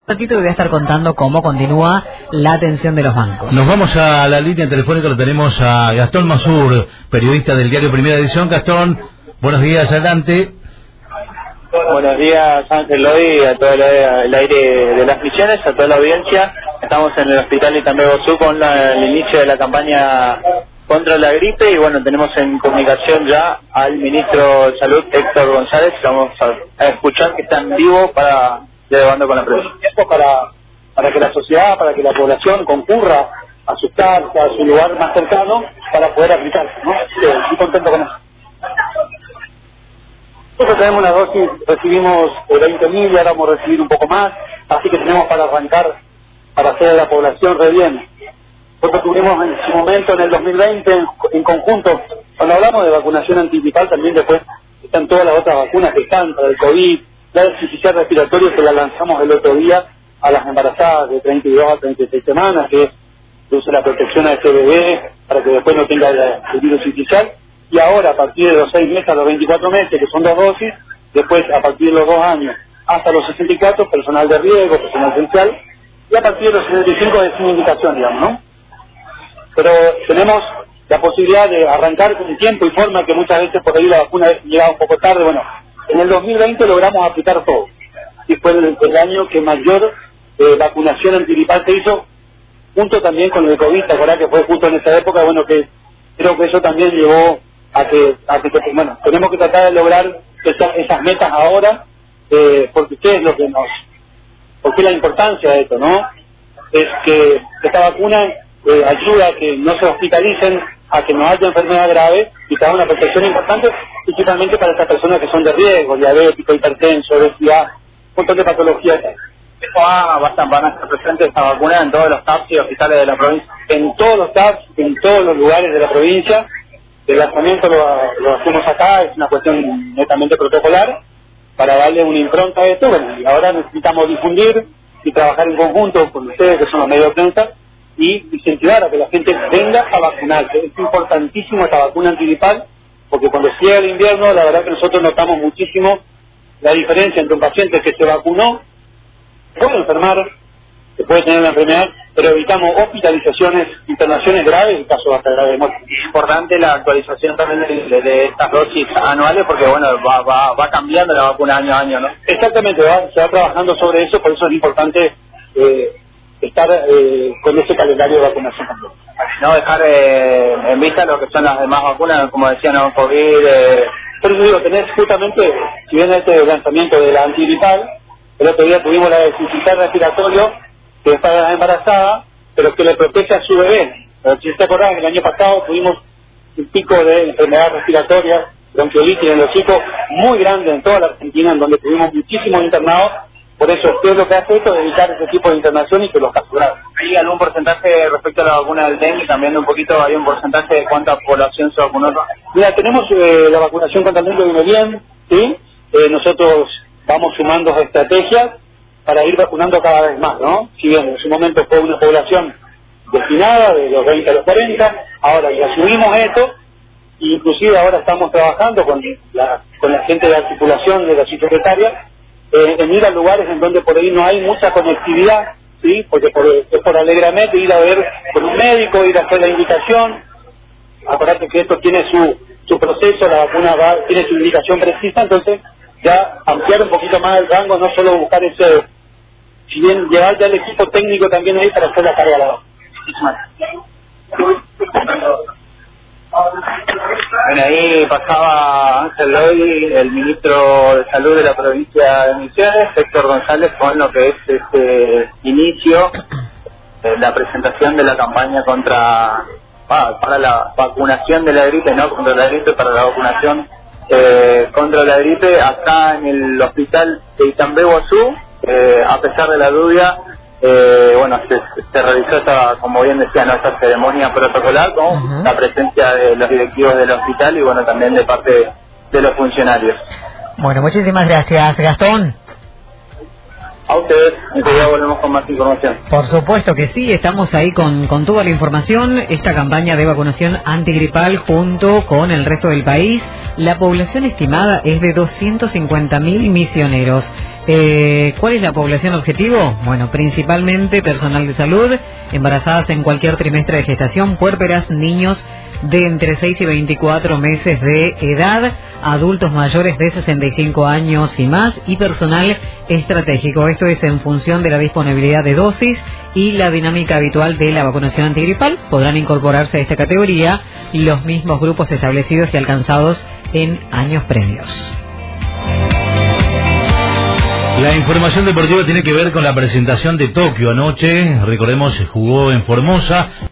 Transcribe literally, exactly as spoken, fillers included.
ratito voy a estar contando cómo continúa la atención de los bancos. Nos vamos a la línea telefónica, lo tenemos a Gastón Masur, periodista del diario Primera Edición. Gastón, buenos días, adelante. Buenos días, Ángel, hoy a todo el aire de las misiones, a toda la audiencia. Estamos en el hospital Itambé-Bosú con la, el inicio de la campaña contra la gripe y bueno, tenemos en comunicación ya al ministro de Salud, Héctor González. Vamos a, a escuchar que está en vivo para dialogando con la prensa. Esto para, para que la sociedad, para que la población concurra a su casa, a su lugar más cercano para poder aplicarse, ¿no? Sí, estoy contento con eso. Nosotros tenemos una dosis, recibimos veinte mil y ahora vamos a recibir un poco más, así que tenemos para arrancar, para hacer a la población re bien. Nosotros tuvimos en su momento, en el dos mil veinte, en, en conjunto, cuando hablamos de vacunación antigripal, también después están todas las otras vacunas que están, para el COVID, la deficiencia respiratoria que la lanzamos el otro día a las embarazadas de treinta y dos a treinta y seis semanas, que es produce la protección a ese bebé para que después no tenga el virus artificial. Y ahora, a partir de los seis meses a los veinticuatro meses, que son dos dosis, después a partir de los dos años hasta los sesenta y cuatro, personal de riesgo, personal esencial, y a partir de los sesenta y cinco de sin indicación, digamos, ¿no? Pero tenemos la posibilidad de arrancar con tiempo y forma, que muchas veces por ahí la vacuna llegaba un poco tarde. Bueno, en el dos mil veinte logramos aplicar todo, y fue el, el año que mayor eh, vacunación antigripal se hizo, junto también con el COVID, ¿te acordás que fue justo en esa época? Bueno, que creo que eso también llevó a que, a que bueno, tenemos que tratar de lograr esas, esas metas ahora, eh, porque qué es lo que nos, porque la importancia de esto, ¿no? Es que esta vacuna eh, ayuda a que no se hospitalicen, a que no haya enfermedad grave y que haga una protección importante, principalmente para estas personas que son de riesgo, diabético, hipertenso, obesidad, un montón de patologías. Va, va a, van a estar presentes esta vacuna en todos los T A P S y hospitales de la provincia. En todos los T A P S, en todos los lugares de la provincia. El lanzamiento lo, lo hacemos acá, es una cuestión netamente protocolar, para darle una impronta a esto. Bueno, y ahora necesitamos difundir y trabajar en conjunto con ustedes, que son los medios de prensa, y incentivar a que la gente venga a vacunarse. Es importantísimo esta vacuna antigripal, porque cuando llega el invierno, la verdad que nosotros notamos muchísimo la diferencia entre un paciente que se vacunó, puede enfermar, que puede tener la enfermedad, pero evitamos hospitalizaciones, internaciones graves y casos hasta graves de muerte. Es importante la actualización también de, de estas dosis anuales, porque bueno, va, va, va cambiando la vacuna año a año, ¿no? Exactamente, va, se va trabajando sobre eso, por eso es importante eh, estar eh, con ese calendario de vacunación también. No dejar eh, en vista lo que son las demás vacunas, como decían, ¿no? COVID. Eh... Por eso digo, tenés justamente, si viene este lanzamiento de la antigripal, el otro día tuvimos la deficiencia respiratoria, que está embarazada, pero que le protege a su bebé. Pero si te acordás, el año pasado tuvimos un pico de enfermedad respiratoria, bronquiolitis en los chicos, muy grande en toda la Argentina, en donde tuvimos muchísimos internados. Por eso, ¿qué es lo que hace esto? Evitar ese tipo de internación y que los casos graves. ¿Hay algún porcentaje respecto a la vacuna del dengue? Cambiando un poquito, ¿hay un porcentaje de cuánta población se vacunó? Mira, tenemos eh, la vacunación contra el dengue viene bien, ¿sí? Eh, nosotros vamos sumando estrategias para ir vacunando cada vez más, ¿no? Si bien en su momento fue una población destinada de los veinte a los cuarenta, ahora ya subimos esto, e inclusive ahora estamos trabajando con la, con la gente de articulación de la subsecretaria, eh, en ir a lugares en donde por ahí no hay mucha conectividad, ¿sí? Porque por, es por alegramente ir a ver con un médico, ir a hacer la indicación. Acordate que esto tiene su, su proceso, la vacuna va, tiene su indicación precisa, entonces ya ampliar un poquito más el rango, no solo buscar ese, si bien llevar ya el equipo técnico también ahí para hacer la carga a la vez. Bueno, ahí pasaba Ángel Loy, el ministro de Salud de la provincia de Misiones, Héctor González, con lo que es este inicio de la presentación de la campaña contra, ah, para la vacunación de la gripe, no contra la gripe, para la vacunación Eh, contra la gripe acá en el hospital de Itambé-Bosú. Eh, a pesar de la lluvia, eh, bueno, se, se realizó esta, como bien decía, ¿no? esta ceremonia protocolar con uh-huh. la presencia de los directivos del hospital y bueno, también de parte de, de los funcionarios. Bueno, muchísimas gracias, Gastón. A ustedes, enseguida volvemos con más información. Por supuesto que sí, estamos ahí con, con toda la información, esta campaña de vacunación antigripal junto con el resto del país. La población estimada es de doscientos cincuenta mil misioneros. Eh, ¿Cuál es la población objetivo? Bueno, principalmente personal de salud, embarazadas en cualquier trimestre de gestación, puérperas, niños de entre seis y veinticuatro meses de edad, adultos mayores de sesenta y cinco años y más y personal estratégico. Esto es en función de la disponibilidad de dosis y la dinámica habitual de la vacunación antigripal. Podrán incorporarse a esta categoría los mismos grupos establecidos y alcanzados en años previos. La información deportiva tiene que ver con la presentación de Tokio anoche. Recordemos, jugó en Formosa.